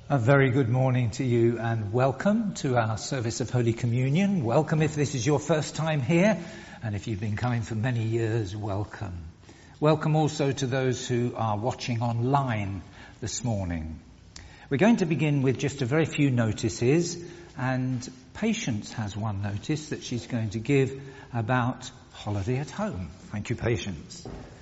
A very good morning to you and welcome to our service of Holy Communion. Welcome if this is your first time here, and if you've been coming for many years, welcome. Welcome also to those who are watching online this morning. We're going to begin with just a very few notices, and Patience has one notice that she's going to give about holiday at home. Thank you, Patience.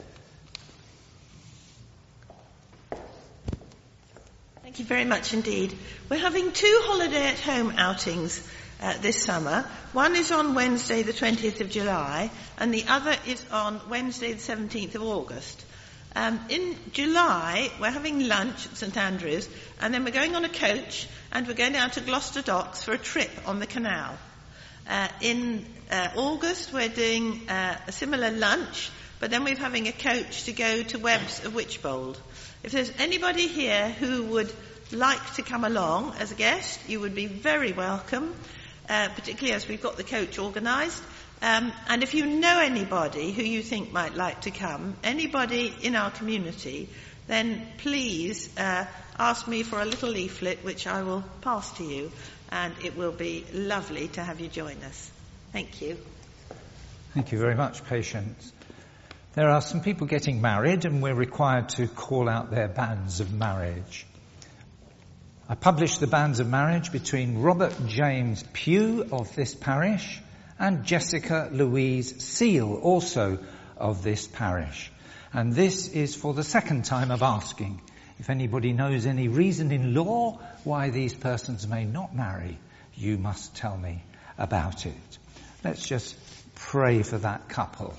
Thank you very much indeed. We're having two holiday at home outings this summer. One is on Wednesday the 20th of July and the other is on Wednesday the 17th of August. In July we're having lunch at St Andrews and then we're going on a coach and we're going down to Gloucester Docks for a trip on the canal. In August we're doing a similar lunch, but then we're having a coach to go to Webbs of Wychbold. If there's anybody here who would like to come along as a guest, you would be very welcome, particularly as we've got the coach organised. And if you know anybody who you think might like to come, anybody in our community, then please ask me for a little leaflet which I will pass to you, and it will be lovely to have you join us. Thank you. Thank you very much, Patience. There are some people getting married and we're required to call out their bands of marriage. I published the bands of marriage between Robert James Pugh of this parish and Jessica Louise Seal, also of this parish. And this is for the second time of asking. If anybody knows any reason in law why these persons may not marry, you must tell me about it. Let's just pray for that couple.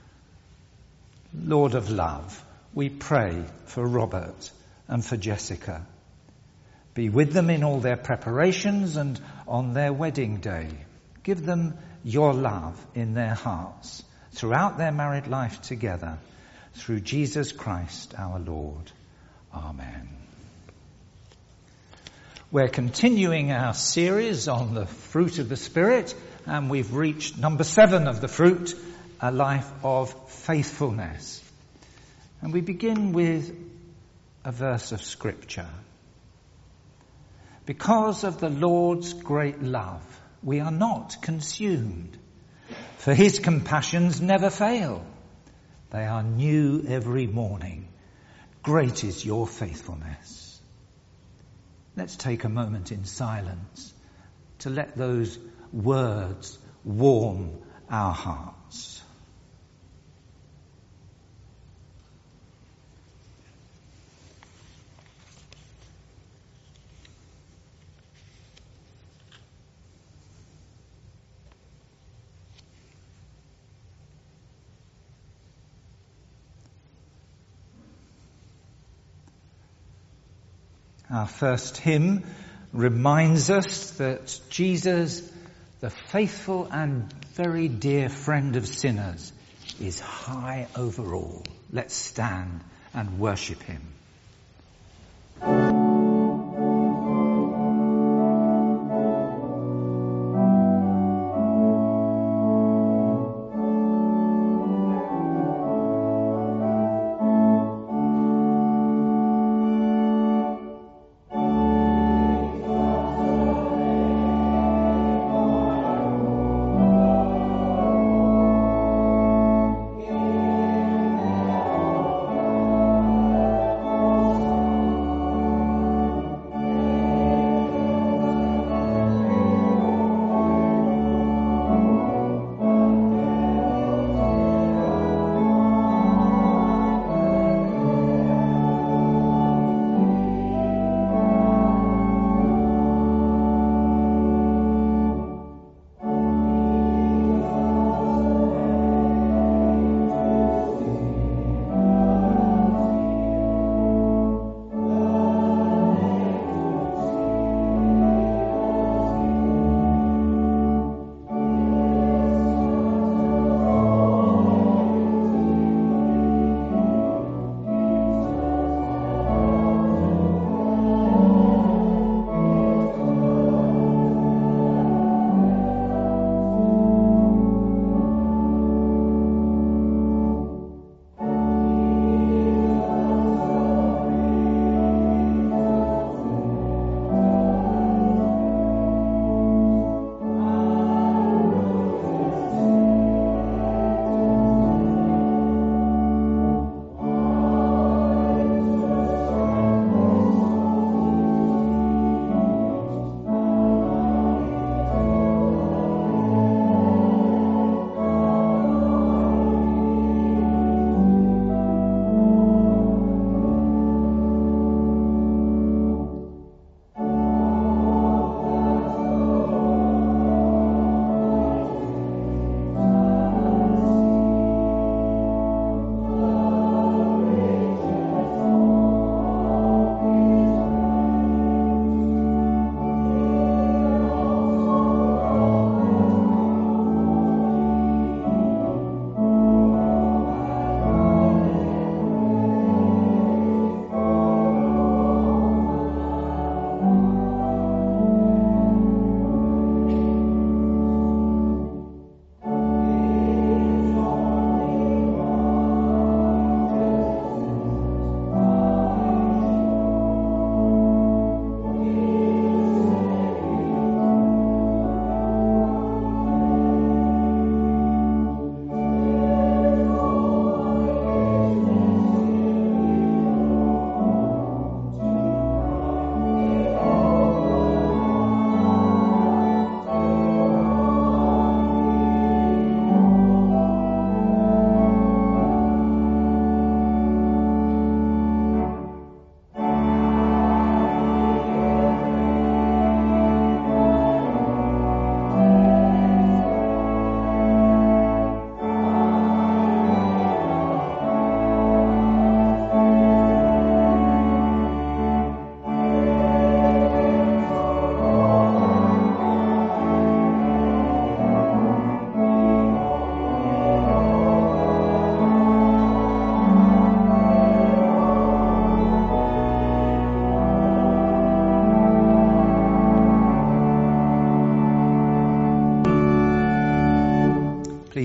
Lord of love, we pray for Robert and for Jessica. Be with them in all their preparations and on their wedding day. Give them your love in their hearts throughout their married life together. Through Jesus Christ our Lord. Amen. We're continuing our series on the fruit of the Spirit, and we've reached number 7 of the fruit, a life of faithfulness. And we begin with a verse of Scripture. Because of the Lord's great love, we are not consumed, for his compassions never fail. They are new every morning. Great is your faithfulness. Let's take a moment in silence to let those words warm our hearts. Our first hymn reminds us that Jesus, the faithful and very dear friend of sinners, is high over all. Let's stand and worship him.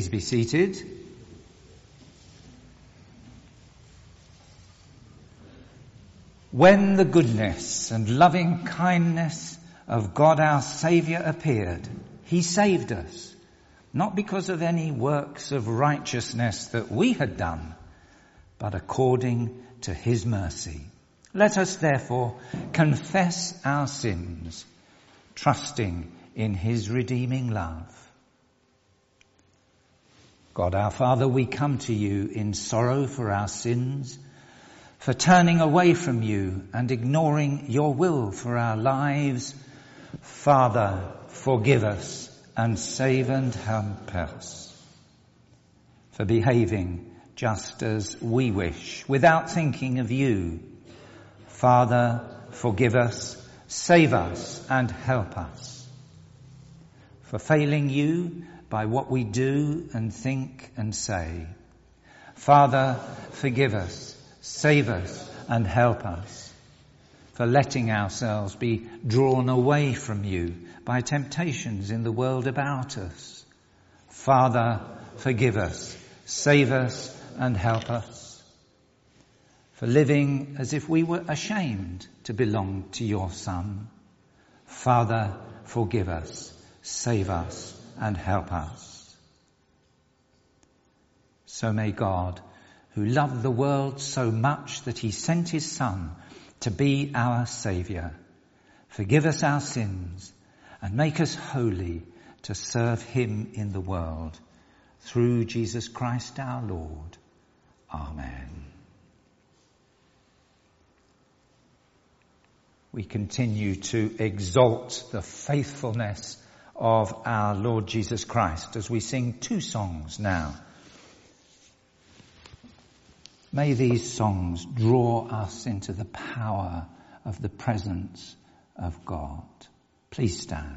Please be seated. When the goodness and loving kindness of God our Saviour appeared, he saved us, not because of any works of righteousness that we had done, but according to his mercy. Let us therefore confess our sins, trusting in his redeeming love. God our Father, we come to you in sorrow for our sins, for turning away from you and ignoring your will for our lives. Father, forgive us and save and help us. For behaving just as we wish, without thinking of you. Father, forgive us, save us and help us. For failing you by what we do and think and say. Father, forgive us, save us and help us. For letting ourselves be drawn away from you by temptations in the world about us. Father, forgive us, save us and help us. For living as if we were ashamed to belong to your Son. Father, forgive us, save us and help us. So may God, who loved the world so much that he sent his Son to be our Saviour, forgive us our sins and make us holy to serve him in the world. Through Jesus Christ our Lord. Amen. We continue to exalt the faithfulness of our Lord Jesus Christ as we sing two songs now. May these songs draw us into the power of the presence of God. Please stand.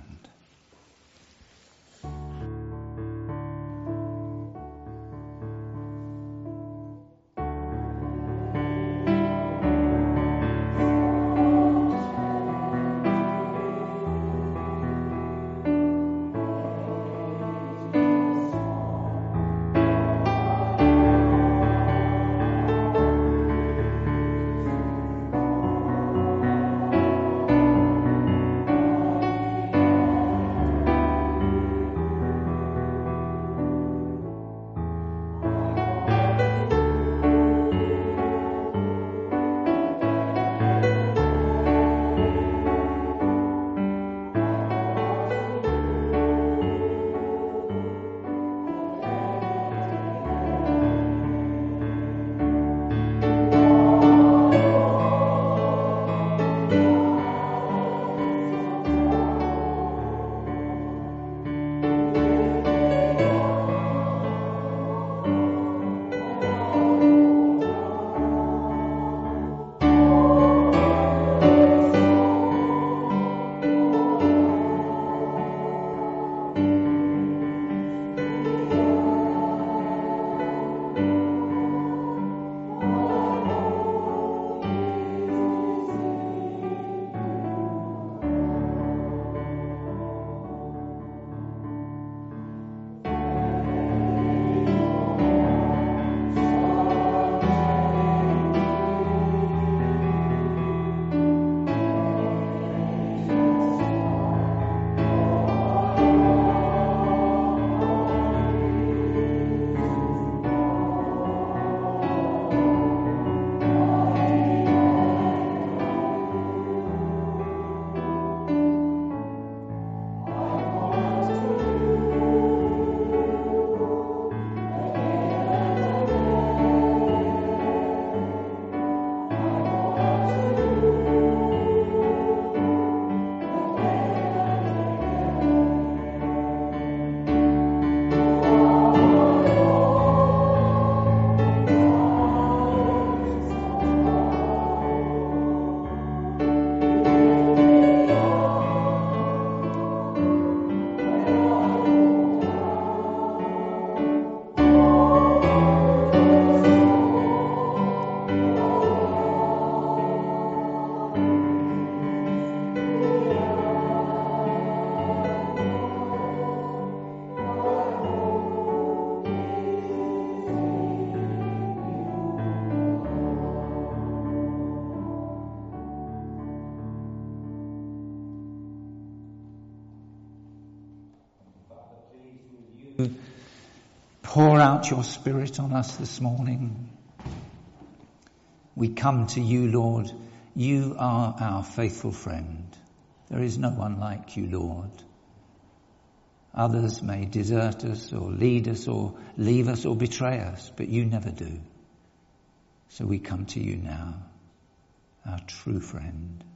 pour out your Spirit on us this morning. We come to you, Lord. You are our faithful friend. There is no one like you, Lord. Others may desert us or lead us or leave us or betray us, but you never do. So we come to you now, our true friend.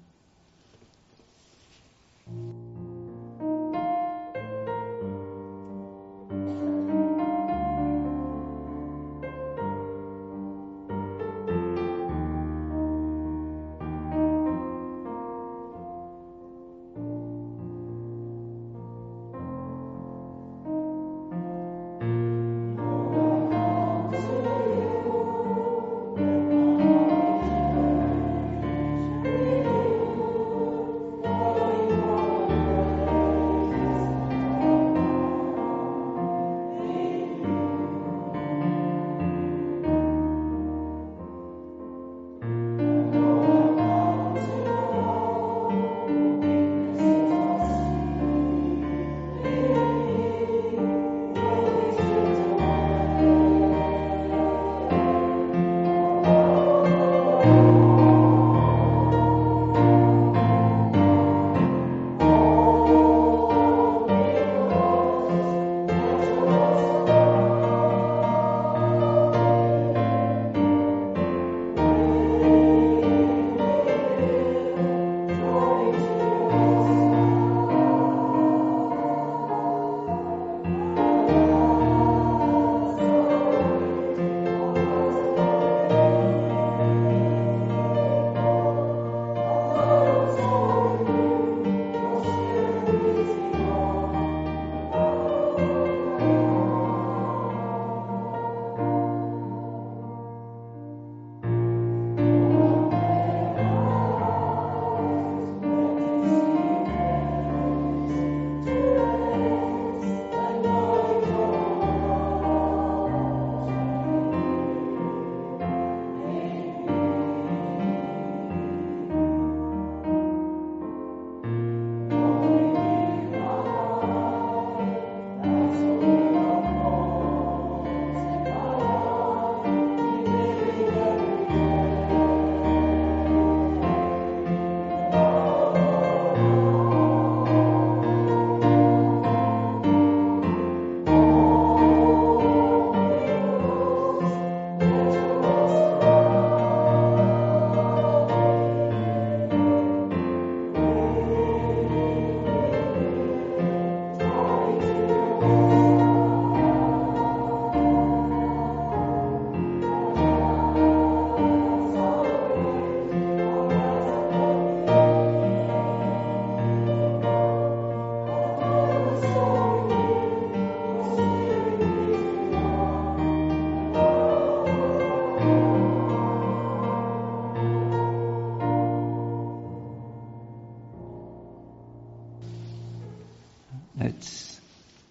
Let's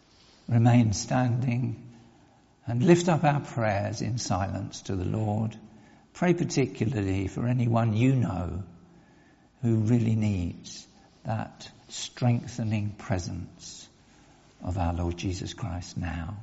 remain standing and lift up our prayers in silence to the Lord. Pray particularly for anyone you know who really needs that strengthening presence of our Lord Jesus Christ now.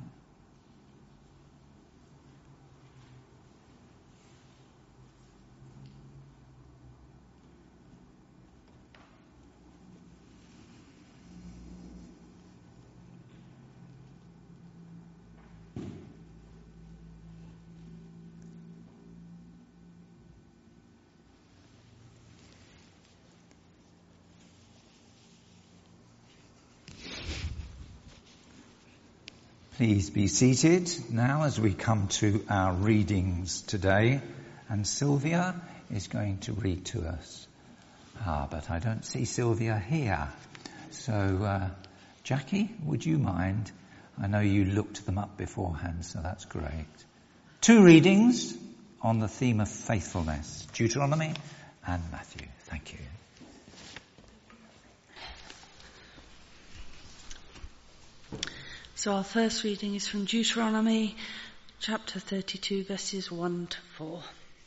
Please be seated now as we come to our readings today. And Sylvia is going to read to us. But I don't see Sylvia here. So, Jackie, would you mind? I know you looked them up beforehand, so that's great. 2 readings on the theme of faithfulness, Deuteronomy and Matthew. Thank you. So our first reading is from Deuteronomy chapter 32, verses 1 to 4.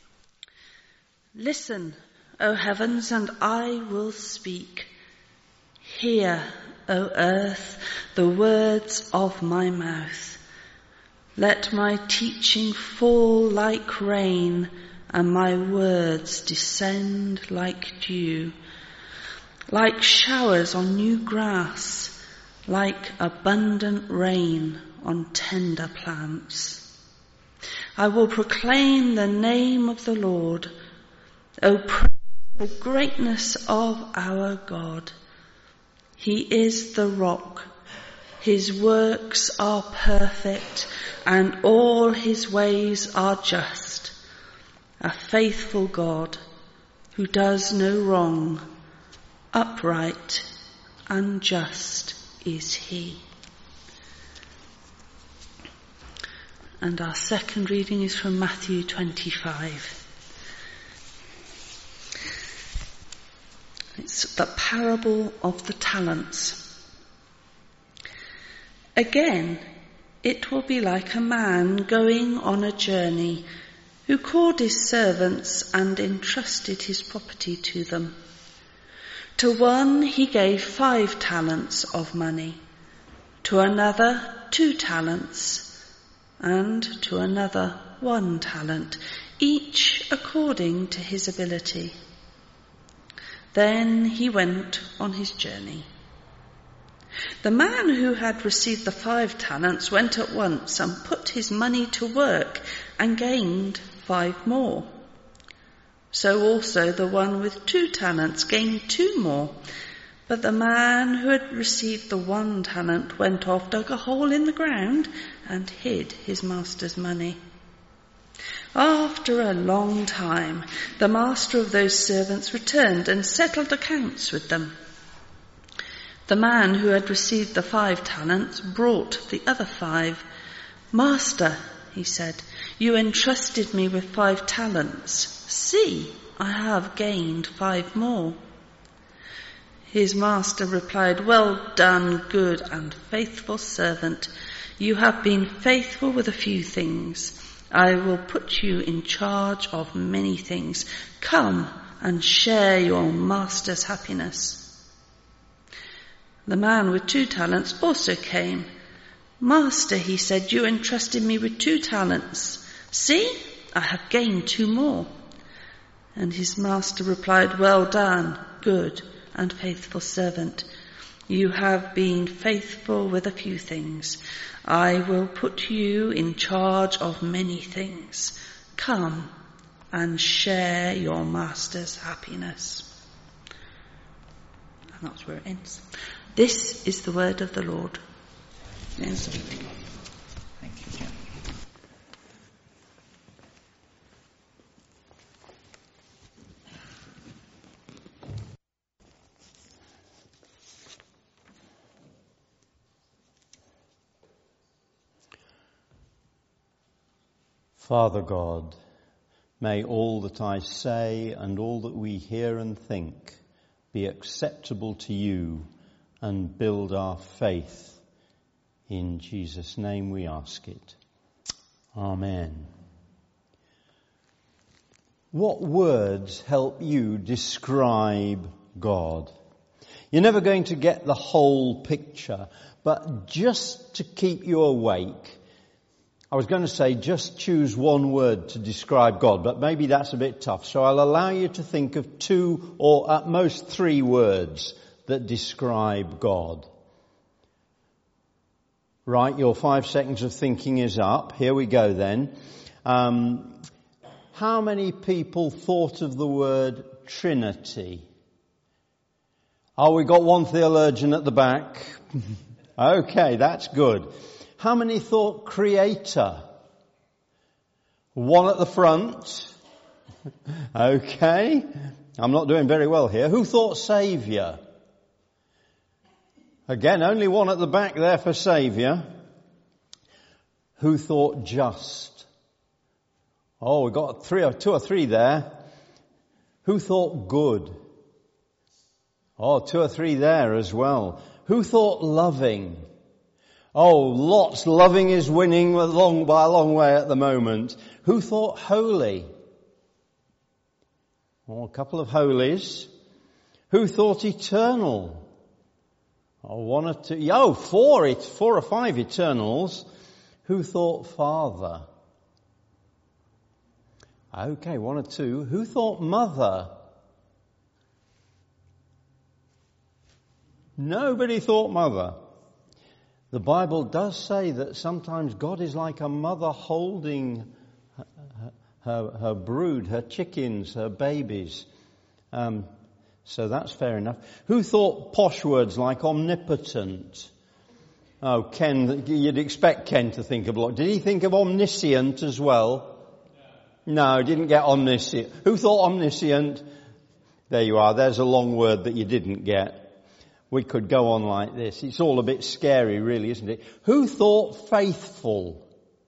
Listen, O heavens, and I will speak. Hear, O earth, the words of my mouth. Let my teaching fall like rain, and my words descend like dew, like showers on new grass, like abundant rain on tender plants. I will proclaim the name of the Lord. O praise the greatness of our God. He is the rock. His works are perfect, and all his ways are just. A faithful God who does no wrong, upright and just is he. And our second reading is from Matthew 25. It's the parable of the talents. Again, it will be like a man going on a journey who called his servants and entrusted his property to them. To one he gave 5 talents of money, to another 2 talents, and to another 1 talent, each according to his ability. Then he went on his journey. The man who had received the 5 talents went at once and put his money to work and gained 5 more. So also the one with 2 talents gained 2 more. But the man who had received the 1 talent went off, dug a hole in the ground, and hid his master's money. After a long time, the master of those servants returned and settled accounts with them. The man who had received the 5 talents brought the other 5. Master, he said, you entrusted me with 5 talents. See, I have gained 5 more. His master replied, well done, good and faithful servant. You have been faithful with a few things. I will put you in charge of many things. Come and share your master's happiness. The man with 2 talents also came. Master, he said, you entrusted me with 2 talents. See, I have gained 2 more. And his master replied, well done, good and faithful servant. You have been faithful with a few things. I will put you in charge of many things. Come and share your master's happiness. And that's where it ends. This is the word of the Lord. Thank you, Jim. Father God, may all that I say and all that we hear and think be acceptable to you and build our faith. In Jesus' name we ask it. Amen. What words help you describe God? You're never going to get the whole picture, but just to keep you awake, I was going to say just choose one word to describe God, but maybe that's a bit tough. So I'll allow you to think of 2 or at most 3 words that describe God. Right, your 5 seconds of thinking is up. Here we go then. How many people thought of the word Trinity? Oh, we got one theologian at the back. Okay, that's good. How many thought Creator? One at the front. Okay, I'm not doing very well here. Who thought Saviour? Again, only one at the back there for Saviour. Who thought just? Oh, we got 2 or 3 there. Who thought good? Oh, 2 or 3 there as well. Who thought loving? Oh, lots. Loving is winning by a long way at the moment. Who thought holy? Oh, a couple of holies. Who thought eternal? Oh, one or two. Oh, four or five eternals. Who thought Father? Okay, one or two. Who thought Mother? Nobody thought Mother. The Bible does say that sometimes God is like a mother holding her brood, her chickens, her babies. So that's fair enough. Who thought posh words like omnipotent? Oh, Ken, you'd expect Ken to think of a lot. Did he think of omniscient as well? No, didn't get omniscient. Who thought omniscient? There you are. There's a long word that you didn't get. We could go on like this. It's all a bit scary, really, isn't it? Who thought faithful?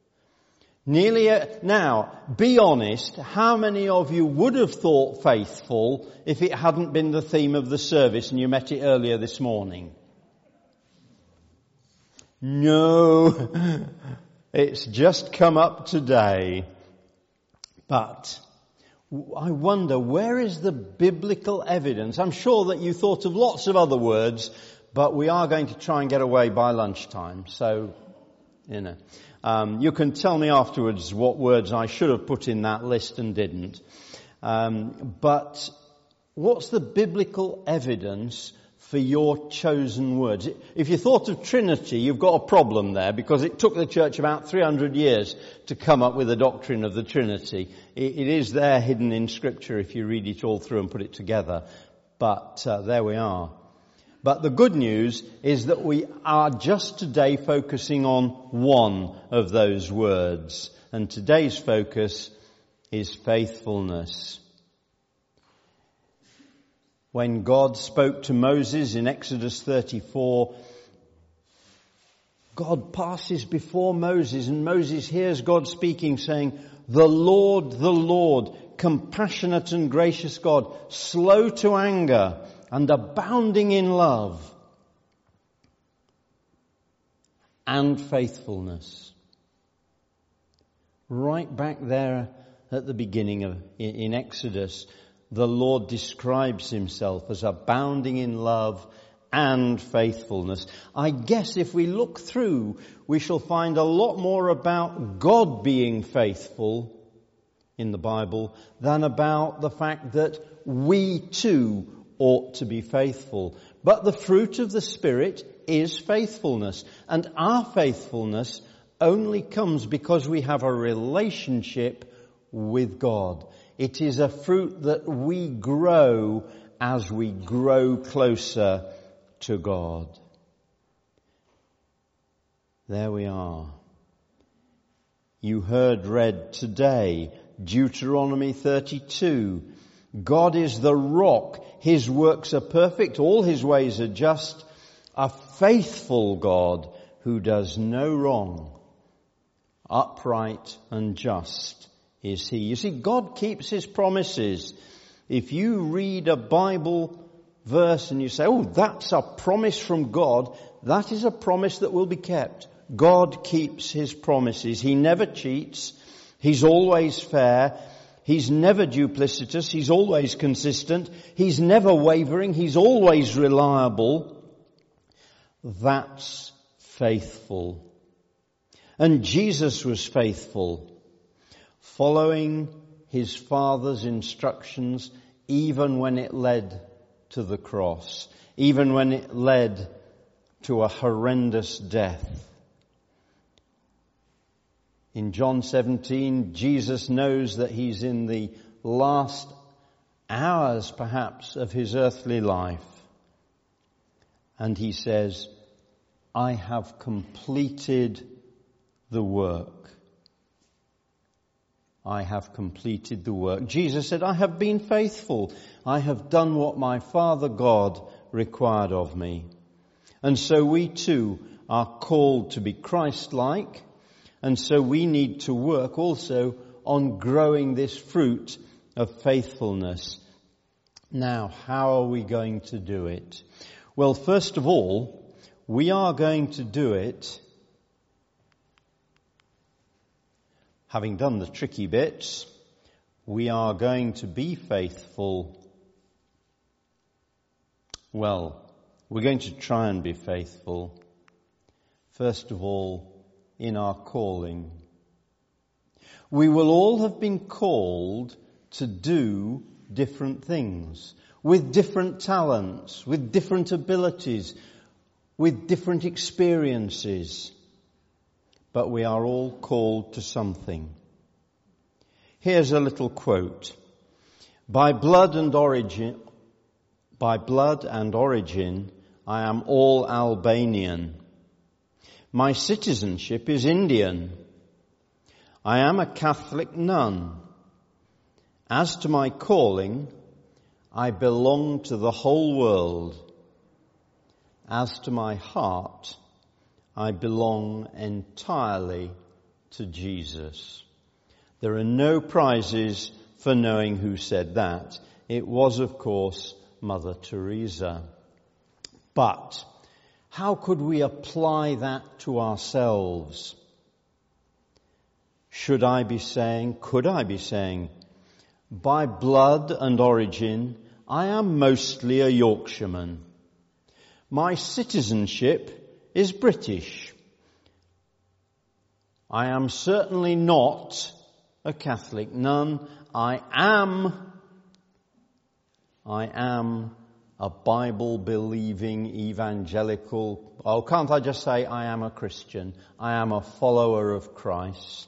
Now, be honest, how many of you would have thought faithful if it hadn't been the theme of the service and you met it earlier this morning? No, it's just come up today. But I wonder, where is the biblical evidence? I'm sure that you thought of lots of other words, but we are going to try and get away by lunchtime. So, you can tell me afterwards what words I should have put in that list and didn't. But what's the biblical evidence for your chosen words? If you thought of Trinity, you've got a problem there, because it took the church about 300 years to come up with a doctrine of the Trinity. It is there hidden in Scripture if you read it all through and put it together. But there we are. But the good news is that we are just today focusing on one of those words. And today's focus is faithfulness. When God spoke to Moses in Exodus 34, God passes before Moses, and Moses hears God speaking, saying, the Lord, compassionate and gracious God, slow to anger and abounding in love and faithfulness. Right back there at the beginning in Exodus, the Lord describes himself as abounding in love and faithfulness. I guess if we look through, we shall find a lot more about God being faithful in the Bible than about the fact that we too ought to be faithful. But the fruit of the Spirit is faithfulness. And our faithfulness only comes because we have a relationship with God. It is a fruit that we grow as we grow closer to God. There we are. You heard read today, Deuteronomy 32. God is the rock. His works are perfect. All his ways are just. A faithful God who does no wrong. Upright and just is he. You see, God keeps his promises. If you read a Bible verse and you say, oh, that's a promise from God, that is a promise that will be kept. God keeps his promises. He never cheats. He's always fair. He's never duplicitous. He's always consistent. He's never wavering. He's always reliable. That's faithful. And Jesus was faithful, following his Father's instructions, even when it led to the cross, even when it led to a horrendous death. In John 17, Jesus knows that he's in the last hours, perhaps, of his earthly life. And he says, I have completed the work. I have completed the work. Jesus said, I have been faithful. I have done what my Father God required of me. And so we too are called to be Christ-like. And so we need to work also on growing this fruit of faithfulness. Now, how are we going to do it? Well, first of all, we are going to do it, having done the tricky bits, we are going to be faithful, well, We're going to try and be faithful, first of all, in our calling. We will all have been called to do different things, with different talents, with different abilities, with different experiences. But we are all called to something. Here's a little quote. By blood and origin, I am all Albanian. My citizenship is Indian. I am a Catholic nun. As to my calling, I belong to the whole world. As to my heart, I belong entirely to Jesus. There are no prizes for knowing who said that. It was, of course, Mother Teresa. But how could we apply that to ourselves? Could I be saying, by blood and origin, I am mostly a Yorkshireman. My citizenship is British. I am certainly not a Catholic nun. I am a Bible-believing evangelical. Oh, can't I just say I am a Christian? I am a follower of Christ.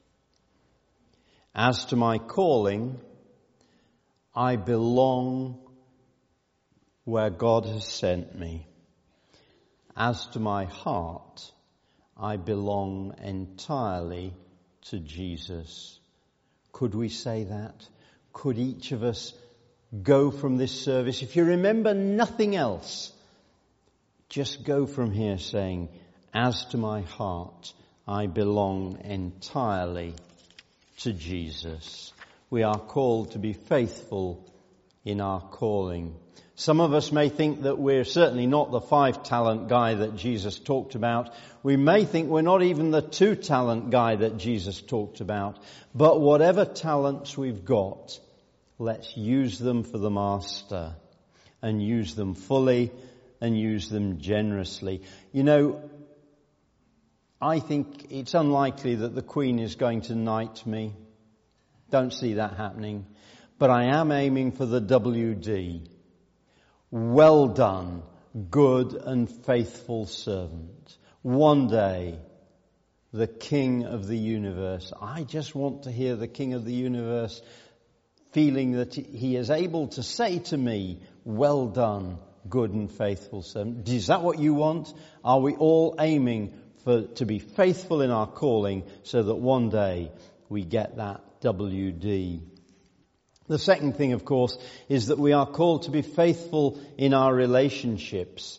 As to my calling, I belong where God has sent me. As to my heart, I belong entirely to Jesus. Could we say that? Could each of us go from this service? If you remember nothing else, just go from here saying, as to my heart, I belong entirely to Jesus. We are called to be faithful in our calling. Some of us may think that we're certainly not the 5-talent guy that Jesus talked about. We may think we're not even the 2-talent guy that Jesus talked about. But whatever talents we've got, let's use them for the Master and use them fully and use them generously. You know, I think it's unlikely that the Queen is going to knight me. Don't see that happening. But I am aiming for the WD. Well done, good and faithful servant. One day, the King of the universe. I just want to hear the King of the universe feeling that he is able to say to me, well done, good and faithful servant. Is that what you want? Are we all aiming to be faithful in our calling so that one day we get that WD? The second thing, of course, is that we are called to be faithful in our relationships.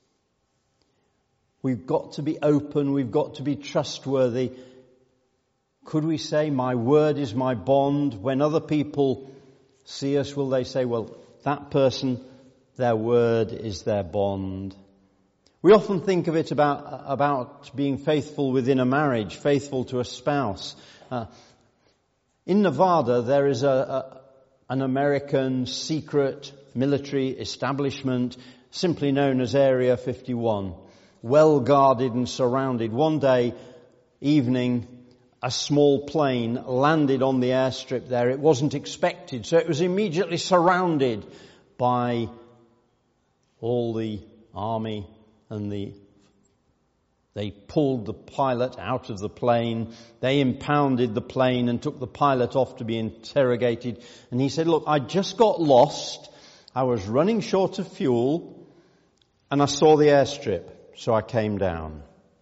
We've got to be open. We've got to be trustworthy. Could we say, my word is my bond? When other people see us, will they say, well, that person, their word is their bond? We often think of it about being faithful within a marriage, faithful to a spouse. In Nevada, there is an American secret military establishment simply known as Area 51, well guarded and surrounded. One day evening, a small plane landed on the airstrip there. It wasn't expected, so it was immediately surrounded by all the army, and they pulled the pilot out of the plane. They impounded the plane and took the pilot off to be interrogated. And he said, look, I just got lost. I was running short of fuel and I saw the airstrip, so I came down.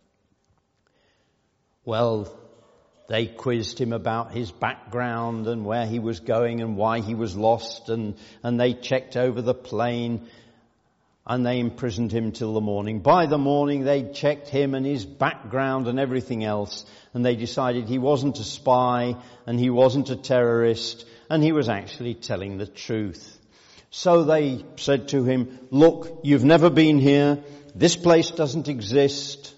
Well, they quizzed him about his background and where he was going and why he was lost, and they checked over the plane. And they imprisoned him till the morning. By the morning, they checked him and his background and everything else. And they decided he wasn't a spy and he wasn't a terrorist and he was actually telling the truth. So they said to him, look, you've never been here. This place doesn't exist.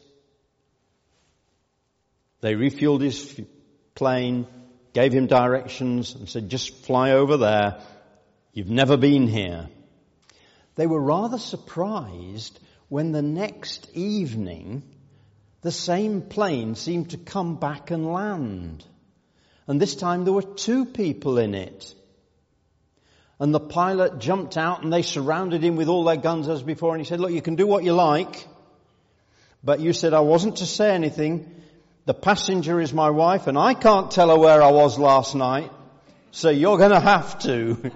They refueled his plane, gave him directions and said, just fly over there. You've never been here. they were rather surprised when the next evening the same plane seemed to come back and land. And this time there were 2 people in it. And the pilot jumped out and they surrounded him with all their guns as before, and he said, "Look, you can do what you like, but you said I wasn't to say anything. The passenger is my wife and I can't tell her where I was last night, so you're going to have to."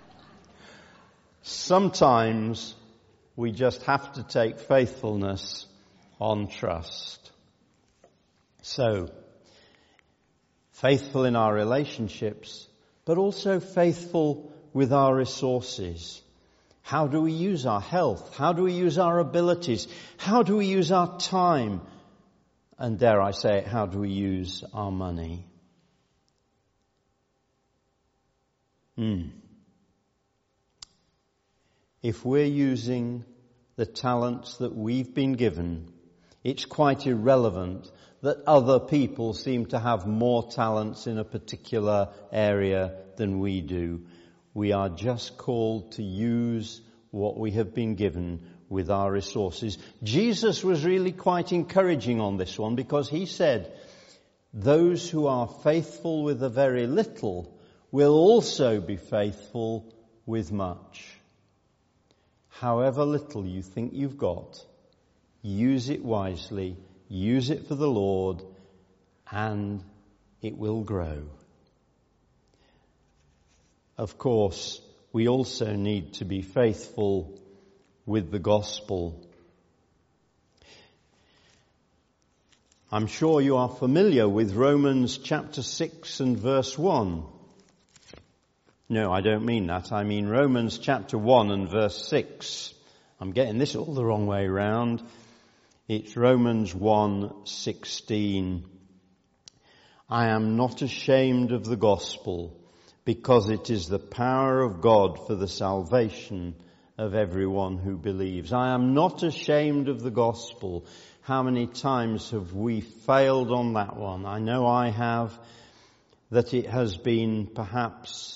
Sometimes we just have to take faithfulness on trust. So, faithful in our relationships, but also faithful with our resources. How do we use our health? How do we use our abilities? How do we use our time? And dare I say it, how do we use our money? If we're using the talents that we've been given, it's quite irrelevant that other people seem to have more talents in a particular area than we do. We are just called to use what we have been given with our resources. Jesus was really quite encouraging on this one, because he said, "Those who are faithful with a very little will also be faithful with much." However little you think you've got, use it wisely, use it for the Lord, and it will grow. Of course, we also need to be faithful with the gospel. I'm sure you are familiar with Romans chapter 6 and verse 1. No, I don't mean that. I mean Romans chapter 1 and verse 6. I'm getting this all the wrong way round. It's Romans 1:16. "I am not ashamed of the gospel, because it is the power of God for the salvation of everyone who believes." I am not ashamed of the gospel. How many times have we failed on that one? I know I have, that it has been perhaps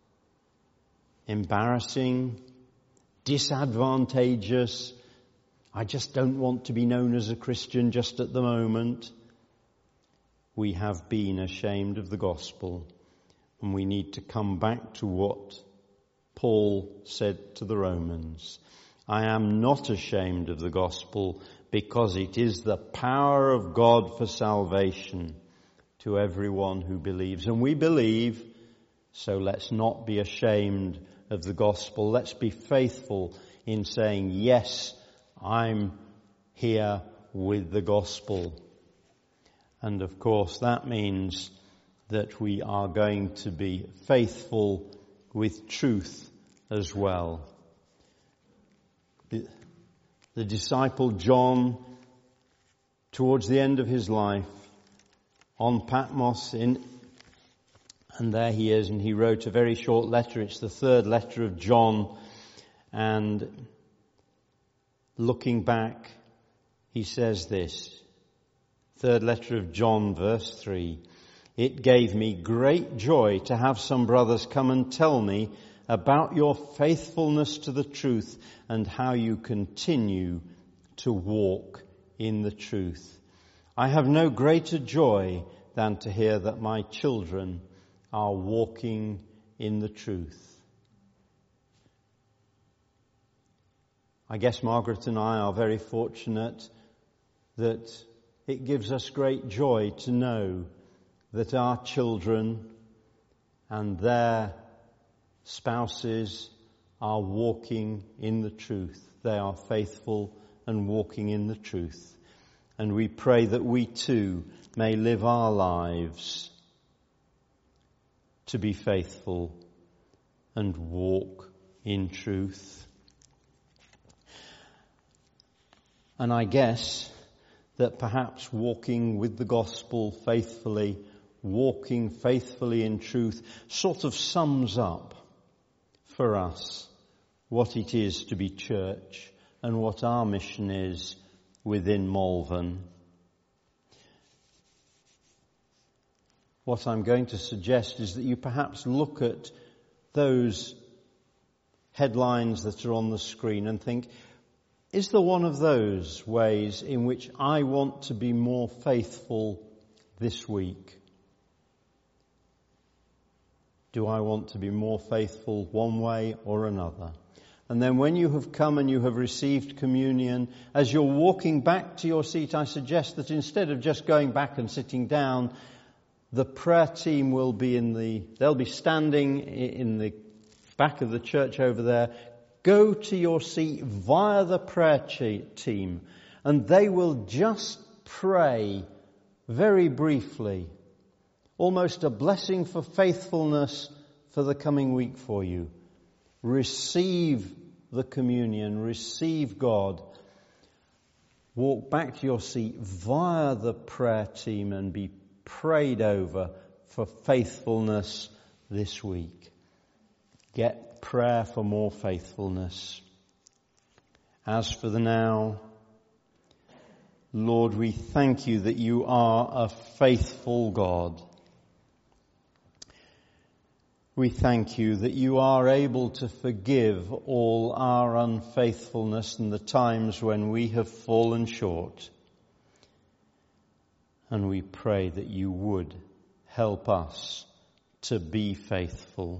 embarrassing, disadvantageous. I just don't want to be known as a Christian just at the moment. We have been ashamed of the gospel, and we need to come back to what Paul said to the Romans. "I am not ashamed of the gospel, because it is the power of God for salvation to everyone who believes." And we believe, so let's not be ashamed of the gospel. Let's be faithful in saying, "Yes, I'm here with the gospel." And of course that means that we are going to be faithful with truth as well. The disciple John, towards the end of his life, on Patmos, and there he is, and he wrote a very short letter. It's the 3rd letter of John, and looking back, he says this, 3rd letter of John, verse 3, "It gave me great joy to have some brothers come and tell me about your faithfulness to the truth and how you continue to walk in the truth. I have no greater joy than to hear that my children are walking in the truth." I guess Margaret and I are very fortunate that it gives us great joy to know that our children and their spouses are walking in the truth. They are faithful and walking in the truth. And we pray that we too may live our lives to be faithful and walk in truth. And I guess that perhaps walking with the gospel faithfully, walking faithfully in truth, sort of sums up for us what it is to be church and what our mission is within Malvern. What I'm going to suggest is that you perhaps look at those headlines that are on the screen and think, is there one of those ways in which I want to be more faithful this week? Do I want to be more faithful one way or another? And then when you have come and you have received communion, as you're walking back to your seat, I suggest that instead of just going back and sitting down, the prayer team will be they'll be standing in the back of the church over there. Go to your seat via the prayer team, and they will just pray very briefly, almost a blessing for faithfulness for the coming week for you. Receive the communion, receive God. Walk back to your seat via the prayer team and be prayed over for faithfulness this week. Get prayer for more faithfulness. As for the now, Lord, we thank you that you are a faithful God. We thank you that you are able to forgive all our unfaithfulness and the times when we have fallen short. And we pray that you would help us to be faithful.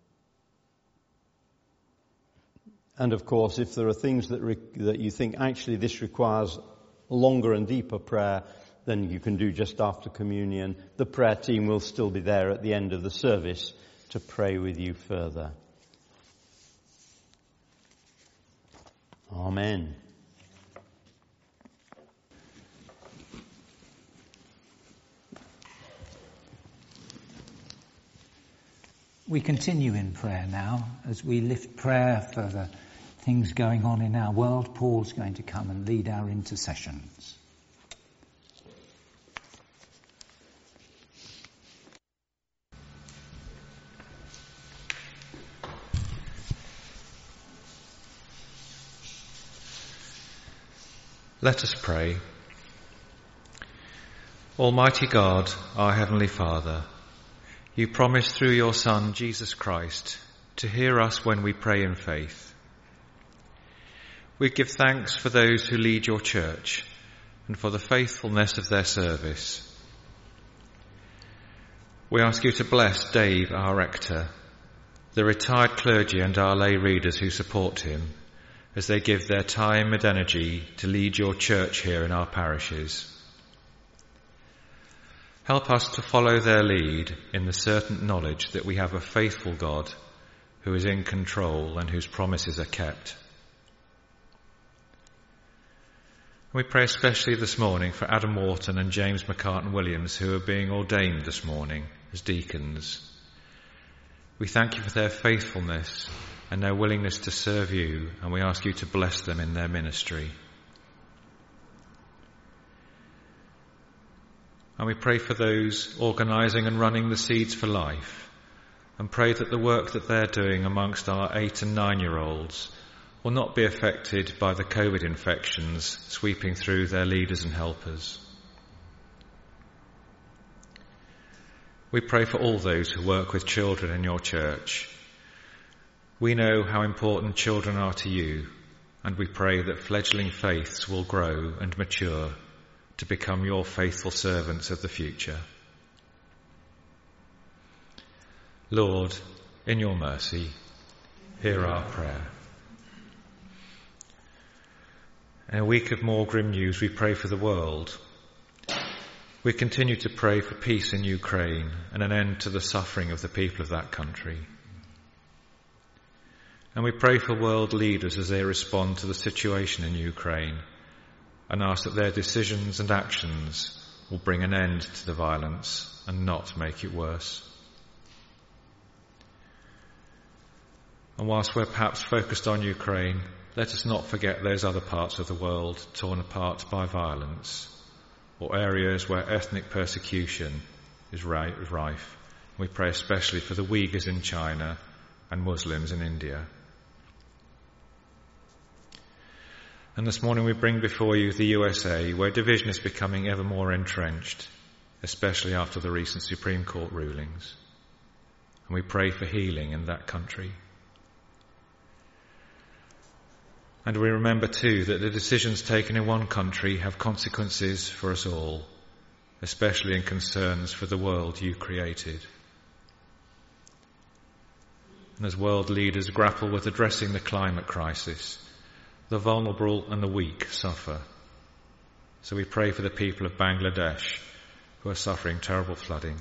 And of course, if there are things that you think actually this requires longer and deeper prayer, then you can do just after communion. The prayer team will still be there at the end of the service to pray with you further. Amen. We continue in prayer now as we lift prayer for the things going on in our world. Paul's going to come and lead our intercessions. Let us pray. Almighty God, our Heavenly Father, you promised through your Son, Jesus Christ, to hear us when we pray in faith. We give thanks for those who lead your church and for the faithfulness of their service. We ask you to bless Dave, our rector, the retired clergy and our lay readers who support him, as they give their time and energy to lead your church here in our parishes. Help us to follow their lead in the certain knowledge that we have a faithful God who is in control and whose promises are kept. We pray especially this morning for Adam Wharton and James McCartan Williams, who are being ordained this morning as deacons. We thank you for their faithfulness and their willingness to serve you, and we ask you to bless them in their ministry. And we pray for those organising and running the Seeds for Life, and pray that the work that they're doing amongst our 8 and 9-year-olds will not be affected by the COVID infections sweeping through their leaders and helpers. We pray for all those who work with children in your church. We know how important children are to you, and we pray that fledgling faiths will grow and mature to become your faithful servants of the future. Lord, in your mercy, hear our prayer. In a week of more grim news, we pray for the world. We continue to pray for peace in Ukraine and an end to the suffering of the people of that country. And we pray for world leaders as they respond to the situation in Ukraine and ask that their decisions and actions will bring an end to the violence and not make it worse. And whilst we're perhaps focused on Ukraine, let us not forget those other parts of the world torn apart by violence, or areas where ethnic persecution is rife. We pray especially for the Uyghurs in China and Muslims in India. And this morning we bring before you the USA, where division is becoming ever more entrenched, especially after the recent Supreme Court rulings. And we pray for healing in that country. And we remember too that the decisions taken in one country have consequences for us all, especially in concerns for the world you created. And as world leaders grapple with addressing the climate crisis, the vulnerable and the weak suffer. So we pray for the people of Bangladesh who are suffering terrible flooding.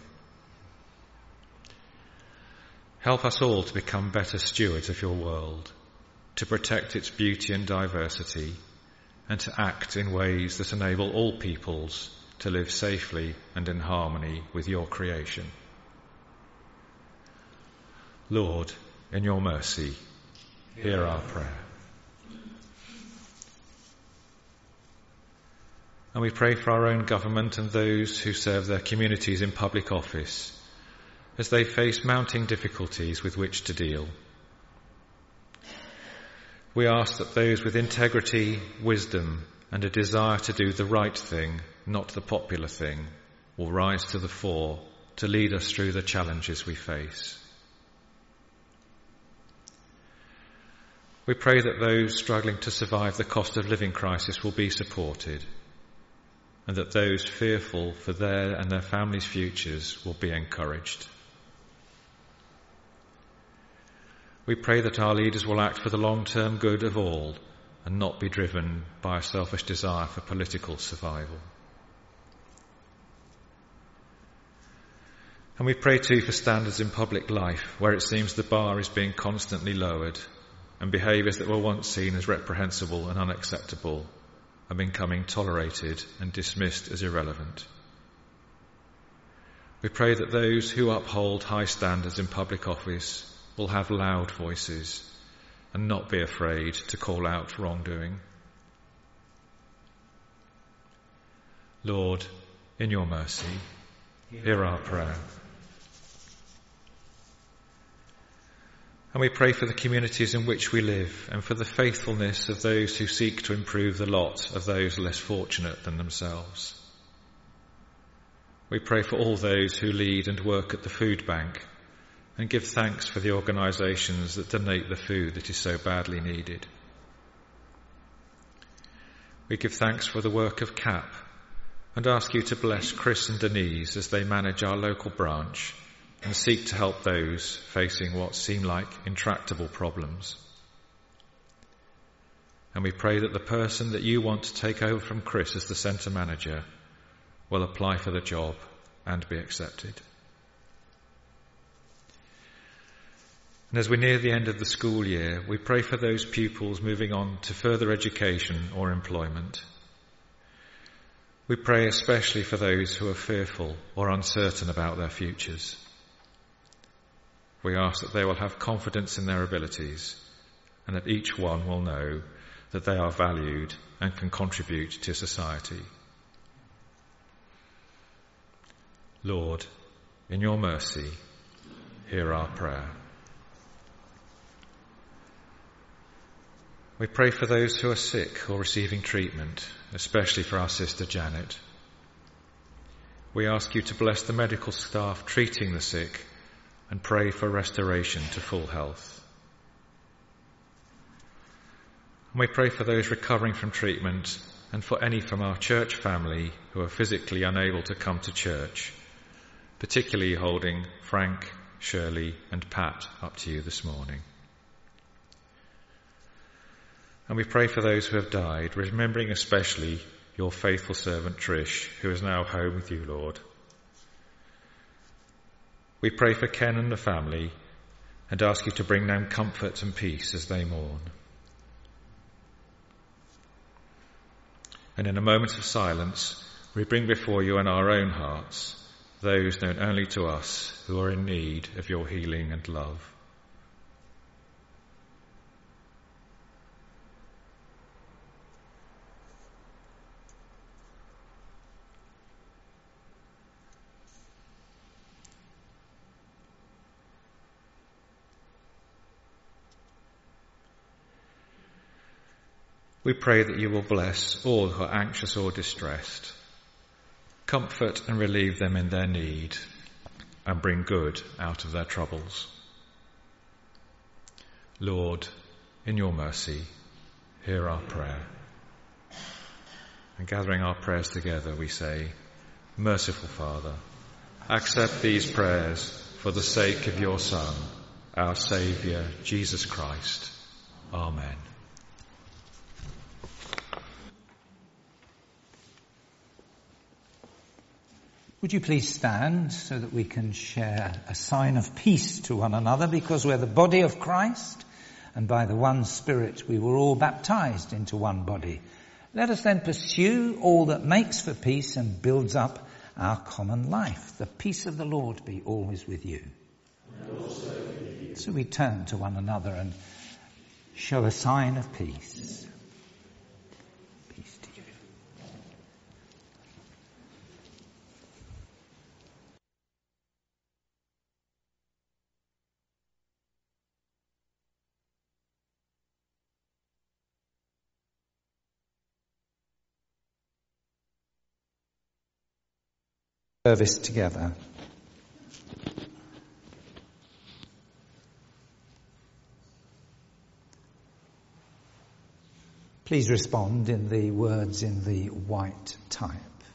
Help us all to become better stewards of your world, to protect its beauty and diversity, and to act in ways that enable all peoples to live safely and in harmony with your creation. Lord, in your mercy, hear our prayer. And we pray for our own government and those who serve their communities in public office as they face mounting difficulties with which to deal. We ask that those with integrity, wisdom, and a desire to do the right thing, not the popular thing, will rise to the fore to lead us through the challenges we face. We pray that those struggling to survive the cost of living crisis will be supported, and that those fearful for their and their families' futures will be encouraged. We pray that our leaders will act for the long-term good of all and not be driven by a selfish desire for political survival. And we pray too for standards in public life where it seems the bar is being constantly lowered and behaviours that were once seen as reprehensible and unacceptable are becoming tolerated and dismissed as irrelevant. We pray that those who uphold high standards in public office will have loud voices and not be afraid to call out wrongdoing. Lord, in your mercy, hear our prayer. And we pray for the communities in which we live and for the faithfulness of those who seek to improve the lot of those less fortunate than themselves. We pray for all those who lead and work at the food bank and give thanks for the organisations that donate the food that is so badly needed. We give thanks for the work of CAP and ask you to bless Chris and Denise as they manage our local branch and seek to help those facing what seem like intractable problems. And we pray that the person that you want to take over from Chris as the centre manager will apply for the job and be accepted. And as we near the end of the school year, we pray for those pupils moving on to further education or employment. We pray especially for those who are fearful or uncertain about their futures. We ask that they will have confidence in their abilities and that each one will know that they are valued and can contribute to society. Lord, in your mercy, hear our prayer. We pray for those who are sick or receiving treatment, especially for our sister Janet. We ask you to bless the medical staff treating the sick and pray for restoration to full health. And we pray for those recovering from treatment and for any from our church family who are physically unable to come to church, particularly holding Frank, Shirley and Pat up to you this morning. And we pray for those who have died, remembering especially your faithful servant Trish, who is now home with you, Lord. We pray for Ken and the family and ask you to bring them comfort and peace as they mourn. And in a moment of silence, we bring before you in our own hearts those known only to us who are in need of your healing and love. We pray that you will bless all who are anxious or distressed, comfort and relieve them in their need, and bring good out of their troubles. Lord, in your mercy, hear our prayer. And gathering our prayers together, we say, Merciful Father, accept these prayers for the sake of your Son, our Saviour, Jesus Christ. Amen. Would you please stand so that we can share a sign of peace to one another, because we're the body of Christ, and by the one Spirit we were all baptized into one body. Let us then pursue all that makes for peace and builds up our common life. The peace of the Lord be always with you. And also with you. So we turn to one another and show a sign of peace. Peace to you. Service together. Please respond in the words in the white type.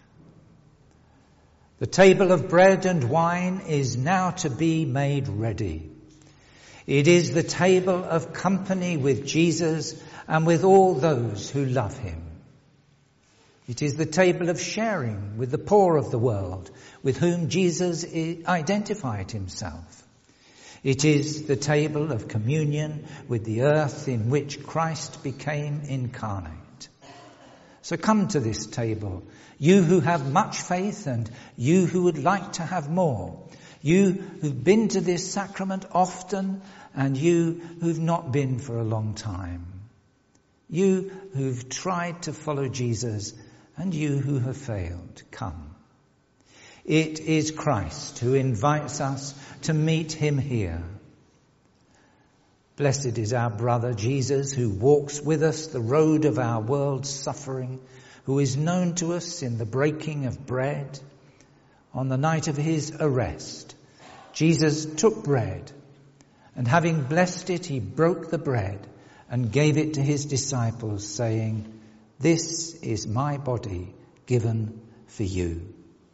The table of bread and wine is now to be made ready. It is the table of company with Jesus and with all those who love him. It is the table of sharing with the poor of the world, with whom Jesus identified himself. It is the table of communion with the earth in which Christ became incarnate. So come to this table, you who have much faith and you who would like to have more. You who've been to this sacrament often and you who've not been for a long time. You who've tried to follow Jesus and you who have failed, come. It is Christ who invites us to meet him here. Blessed is our brother Jesus, who walks with us the road of our world's suffering, who is known to us in the breaking of bread. On the night of his arrest, Jesus took bread, and having blessed it, he broke the bread and gave it to his disciples, saying, "This is my body given for you."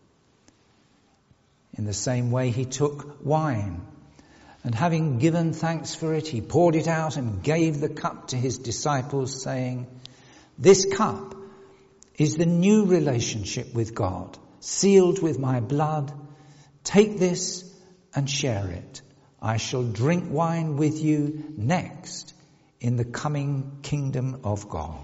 In the same way he took wine, and having given thanks for it, he poured it out and gave the cup to his disciples, saying, "This cup is the new relationship with God, sealed with my blood. Take this and share it. I shall drink wine with you next in the coming kingdom of God."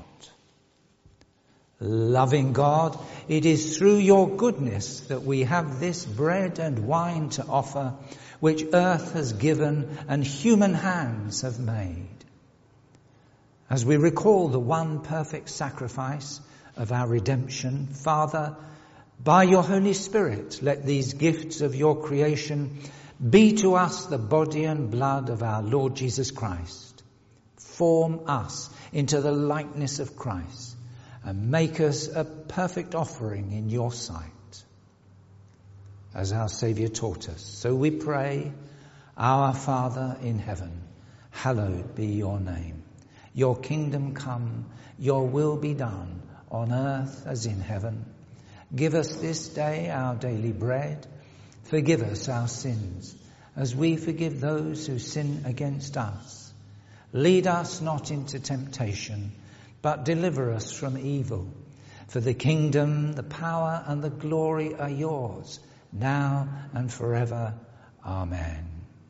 Loving God, it is through your goodness that we have this bread and wine to offer, which earth has given and human hands have made. As we recall the one perfect sacrifice of our redemption, Father, by your Holy Spirit, let these gifts of your creation be to us the body and blood of our Lord Jesus Christ. Form us into the likeness of Christ, and make us a perfect offering in your sight. As our Saviour taught us, so we pray, Our Father in heaven, hallowed be your name. Your kingdom come, your will be done, on earth as in heaven. Give us this day our daily bread. Forgive us our sins, as we forgive those who sin against us. Lead us not into temptation, but deliver us from evil. For the kingdom, the power, and the glory are yours, now and forever. Amen.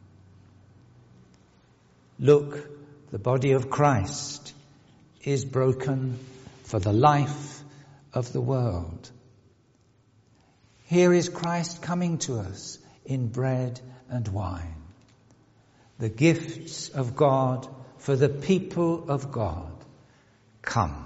Look, the body of Christ is broken for the life of the world. Here is Christ coming to us in bread and wine, the gifts of God for the people of God. Come.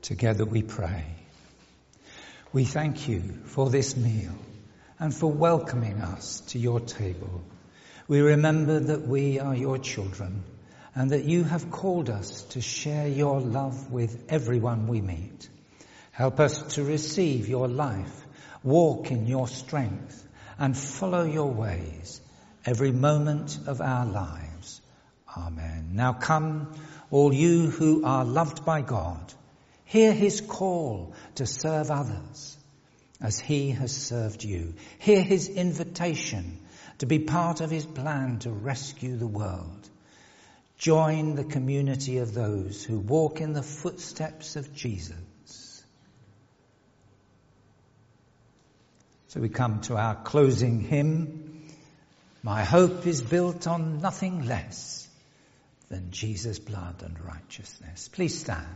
Together we pray. We thank you for this meal and for welcoming us to your table. We remember that we are your children and that you have called us to share your love with everyone we meet. Help us to receive your life, walk in your strength, and follow your ways every moment of our lives. Amen. Now come, all you who are loved by God, hear his call to serve others as he has served you. Hear his invitation to be part of his plan to rescue the world. Join the community of those who walk in the footsteps of Jesus. So we come to our closing hymn. My hope is built on nothing less than Jesus' blood and righteousness. Please stand.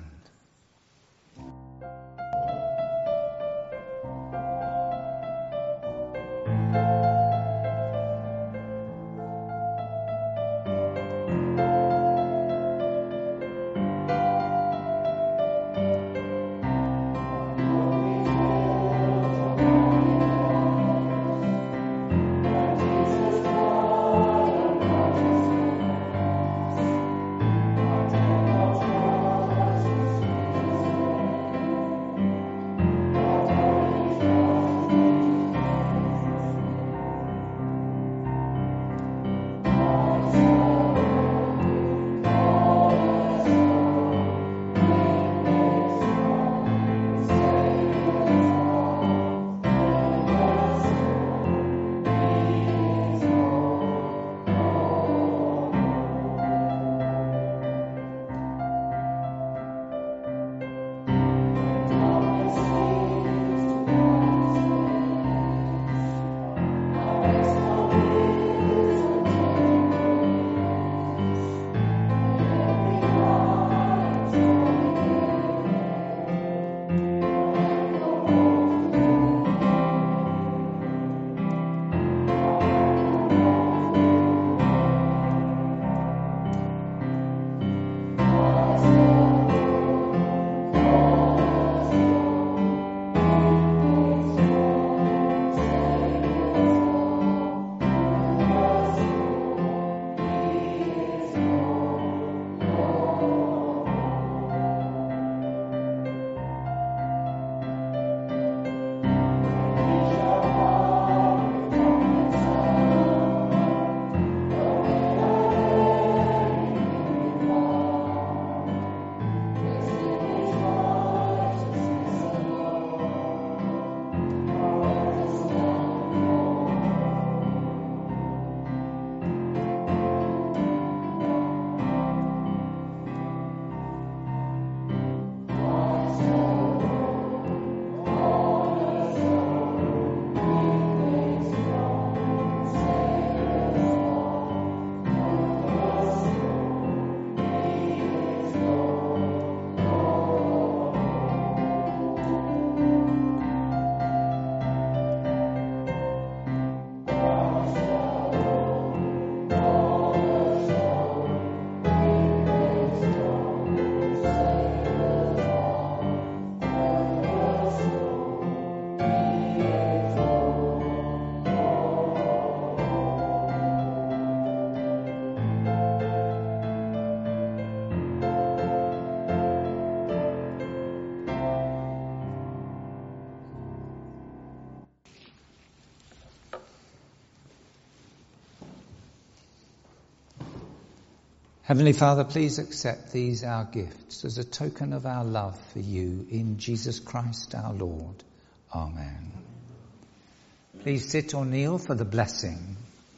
Heavenly Father, please accept these our gifts as a token of our love for you in Jesus Christ our Lord. Amen. Please sit or kneel for the blessing.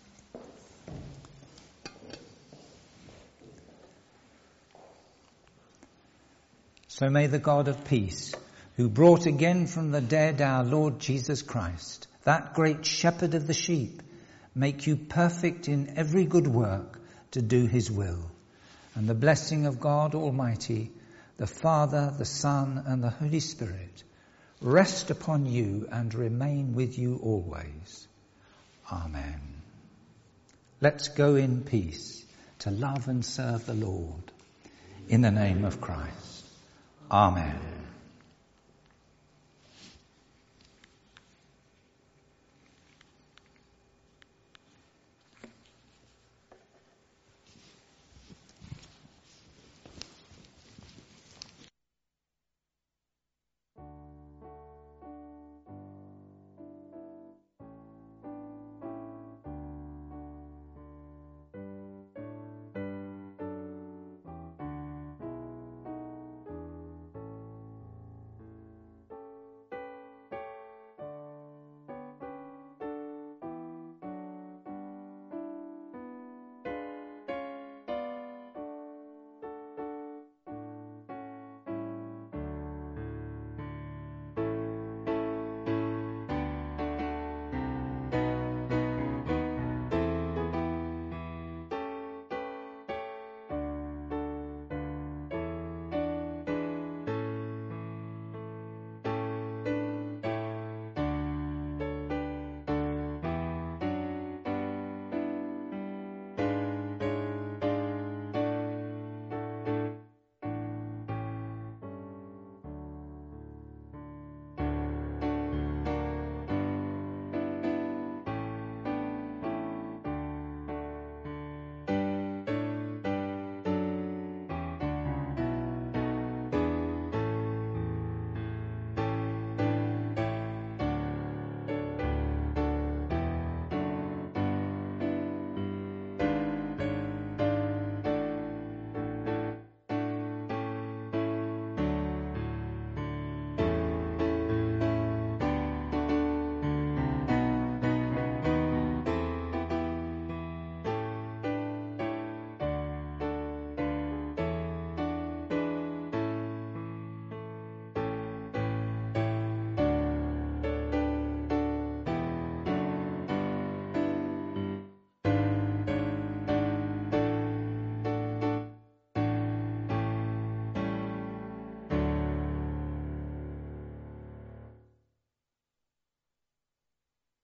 So may the God of peace, who brought again from the dead our Lord Jesus Christ, that great shepherd of the sheep, make you perfect in every good work to do his will. And the blessing of God Almighty, the Father, the Son, and the Holy Spirit, rest upon you and remain with you always. Amen. Let's go in peace to love and serve the Lord. In the name of Christ. Amen.